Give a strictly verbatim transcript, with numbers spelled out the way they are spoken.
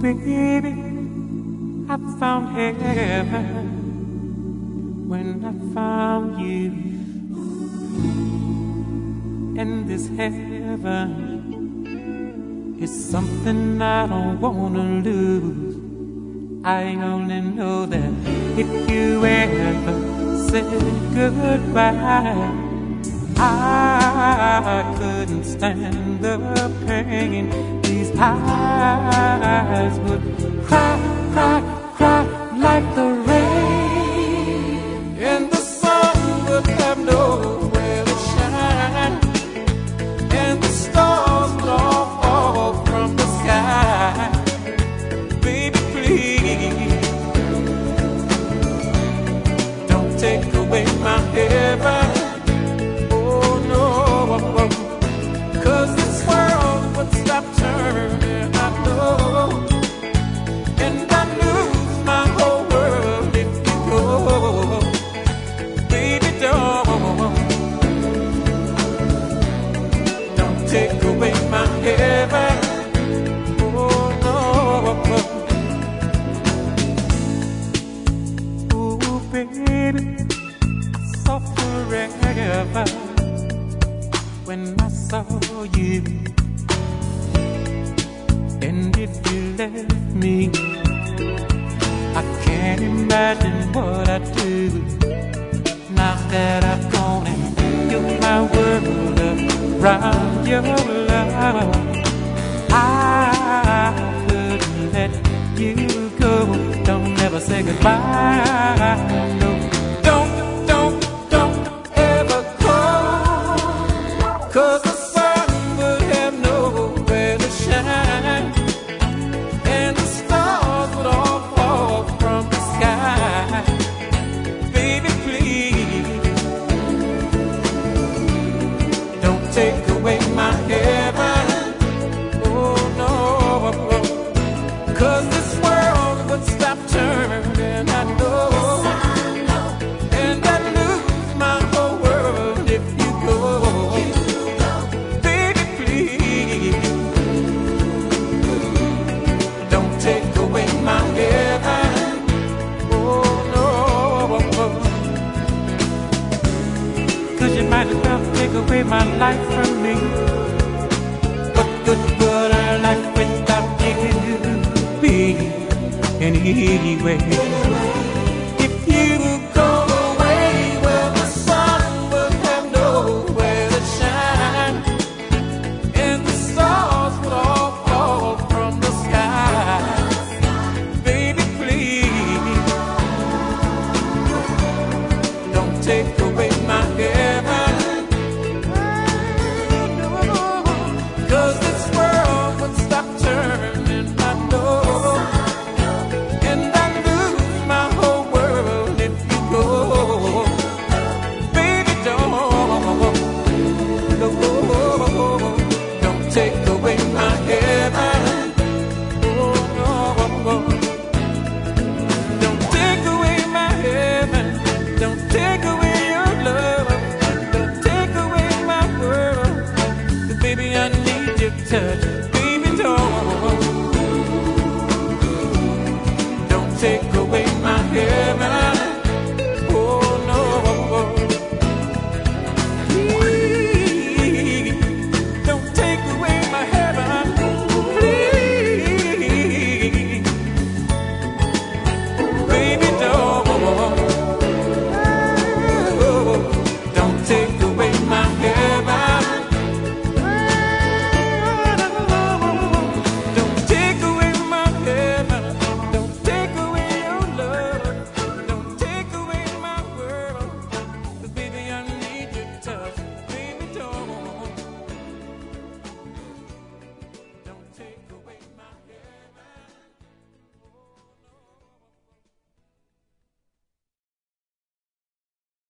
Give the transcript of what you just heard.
baby, I found heaven when I found you. And this heaven is something I don't wanna lose. I only know that if you ever said goodbye, I couldn't stand the pain. These eyes would cry, cry, cry like the rain, and the sun would have nowhere to shine, and the stars would all fall from the sky. Baby, please, don't take away my heaven. Cause this world would stop turning, I know, and I lose my whole world if you go. Baby, don't, don't take away my heaven. Oh no. Oh baby, so forever when I saw you, and if you left me, I can't imagine what I'd do. Now that I've gone and built my world around your love, I couldn't let you go. Don't ever say goodbye, no. Cause the sun would have nowhere to shine, and the stars would all fall from the sky. Baby, please, don't take away my heaven. Oh no, cause this world would stop turning, I know. You might as well take away my life from me. What good would our life without you be anyway?